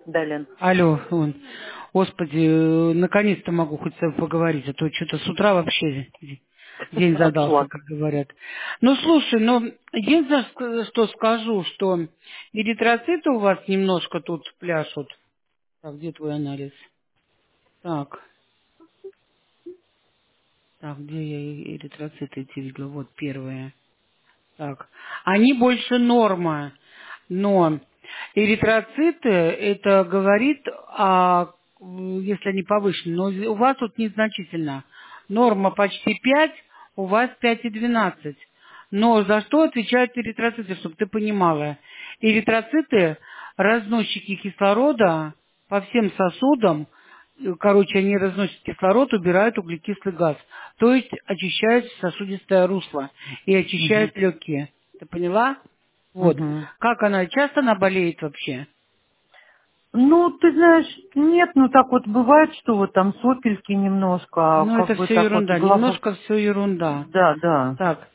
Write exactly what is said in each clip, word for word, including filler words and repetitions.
Да, Лен. Алло, он. Господи, э, наконец-то могу хоть с тобой поговорить, а то что-то с утра вообще день задался, Ладно. как говорят. Ну, слушай, ну, единственное, ск- что скажу, что эритроциты у вас немножко тут пляшут. Так, где твой анализ? Так, так, где я э- эритроциты эти видела? Вот первые. Так, они больше норма, но эритроциты, это говорит, о, если они повышены, но у вас тут незначительно. Норма почти пять, у вас пять и двенадцать. Но за что отвечают эритроциты, чтобы ты понимала? Эритроциты– разносчики кислорода по всем сосудам, короче, они разносят кислород, убирают углекислый газ. То есть очищают сосудистое русло и Угу. очищают легкие. Ты поняла? Вот. Угу. Как она, часто она болеет вообще? Ну, ты знаешь, нет, ну так вот бывает, что вот там сопельки немножко, а Ну, как это бы все так вот ерунда. главное... Немножко все ерунда. Да, да. Так,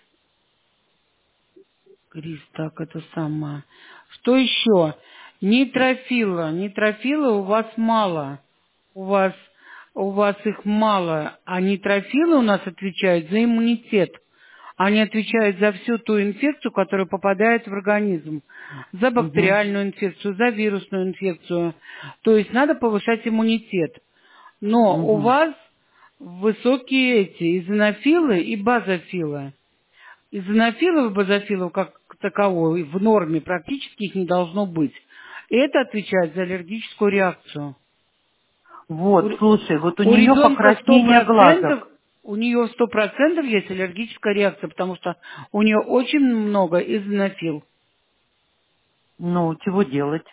Крис, так, это самое. Что еще? Нейтрофила. Нейтрофила у вас мало. У вас, у вас их мало. А нейтрофилы у нас отвечают за иммунитет. Они отвечают за всю ту инфекцию, которая попадает в организм. За Угу. бактериальную инфекцию, за вирусную инфекцию. То есть надо повышать иммунитет. Но у Угу. вас высокие эти изонофилы и базофилы. Изонофилов и базофилов как таковой в норме практически их не должно быть. Это отвечает за аллергическую реакцию. У, Вот, слушай, вот у у нее ребенка сто покраснение процентов, глазок. у нее сто процентов есть аллергическая реакция, потому что у нее очень много изонофил. Ну, чего делать?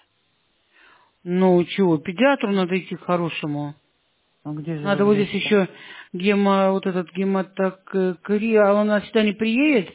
Ну, чего, педиатру надо идти к хорошему. А где же Надо его вот здесь взять-то? еще гемо, вот этот гематокри, а он нас сюда не приедет?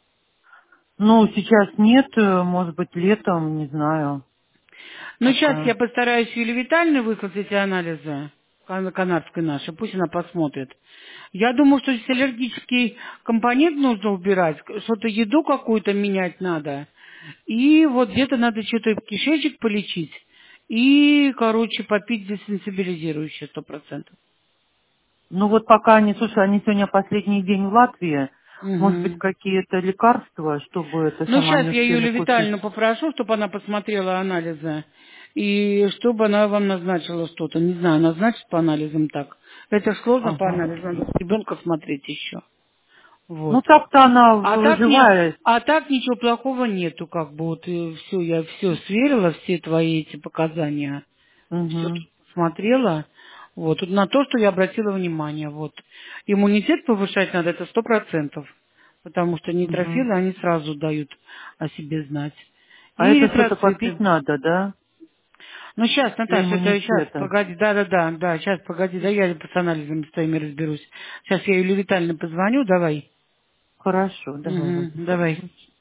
Ну, сейчас нет, э, может быть, летом, не знаю, Ну, сейчас пока. я постараюсь Юлии Витальевне выслать эти анализы, кан- канадской нашей, пусть она посмотрит. Я думаю, что здесь аллергический компонент нужно убирать, что-то еду какую-то менять надо. И вот где-то надо что-то кишечник полечить. И, короче, попить десенсибилизирующее сто процентов. Ну вот пока они, слушай, они сегодня последний день в Латвии, может быть, Угу. какие-то лекарства, чтобы это Ну, сама сейчас не я успели Юлию купить. Витальевну попрошу, чтобы она посмотрела анализы. И чтобы она вам назначила что-то. Не знаю, назначит по анализам так. Это ж сложно по Ага. анализам. Надо ребенка смотреть еще. Вот. Ну так-то она А так, не, выживает. а так ничего плохого нету, как бы. Вот все, я все сверила, все твои эти показания. Все Угу. смотрела. Вот. Тут на то, что я обратила внимание. Вот. Иммунитет повышать надо, это сто процентов. Потому что Угу. нейтрофилы, они сразу дают о себе знать. А И это что-то попить эритроциты. надо, да? Ну, сейчас, Для Наташа, это сейчас, иммунитета. погоди, да-да-да, да, сейчас, погоди, да, я с анализами с твоими разберусь. Сейчас я Юлии Витальевне позвоню, давай. Хорошо, давай, Угу, ладно. давай. Мгм.